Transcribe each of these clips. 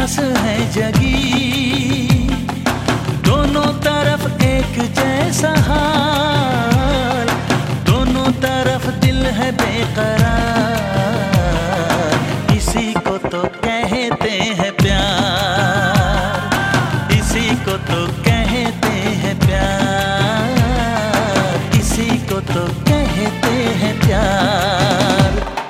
प्यास है जगी, दोनों तरफ एक जैसा हाल, दोनों तरफ दिल है बेकरार। इसी को तो कहते हैं प्यार, इसी को तो कहते हैं प्यार, इसी को तो कहते हैं प्यार।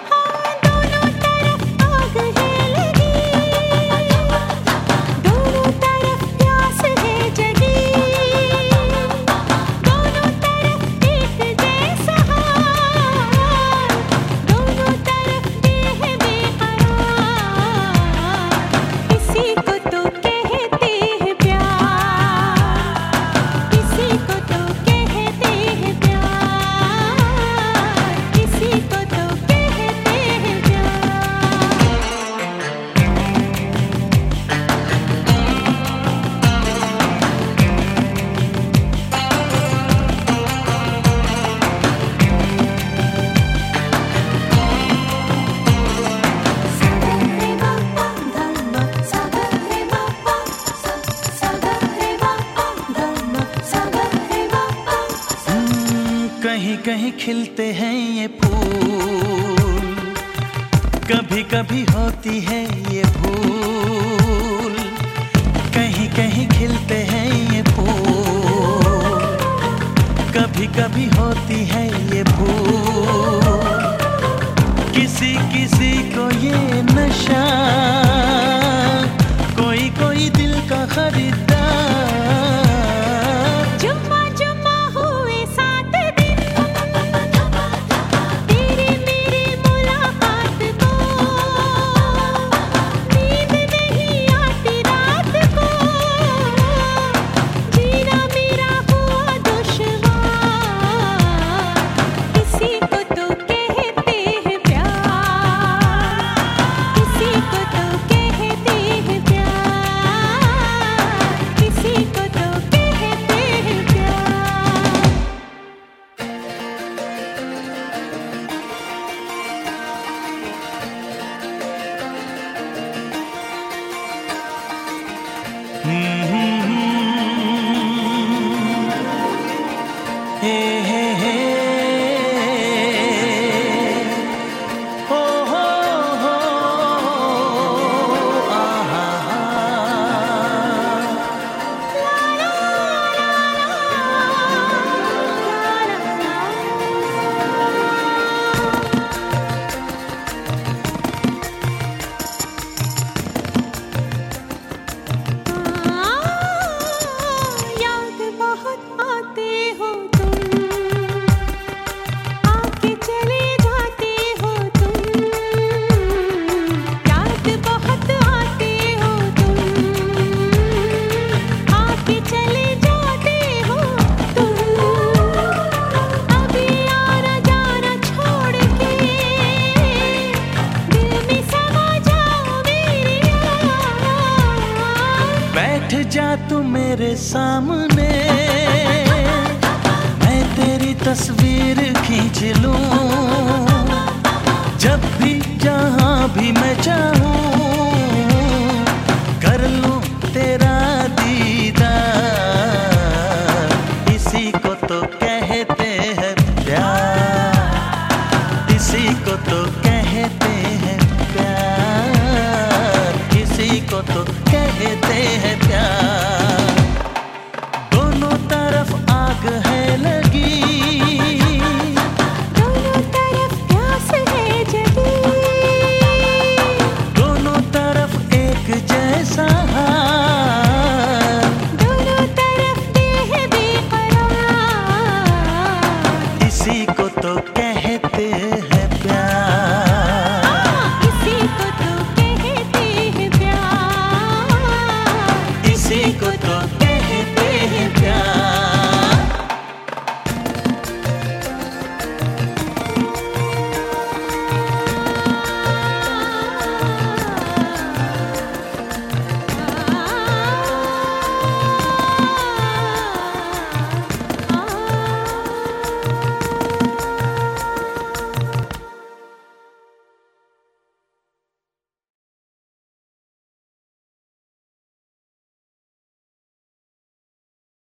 कहीं कहीं खिलते हैं ये फूल, कभी कभी होती है ये भूल। कहीं कहीं खिलते हैं ये फूल, कभी कभी होती है ये भूल। किसी किसी को ये नशा, कोई कोई दिल का खरीदार। जा तू मेरे सामने, मैं तेरी तस्वीर खींच लूं। जब भी जहां भी मैं चाहूं, कर लूं तेरा दीदार। इसी को तो कहते हैं प्यार, इसी को तो कहते हैं प्यार, इसी को तो कहते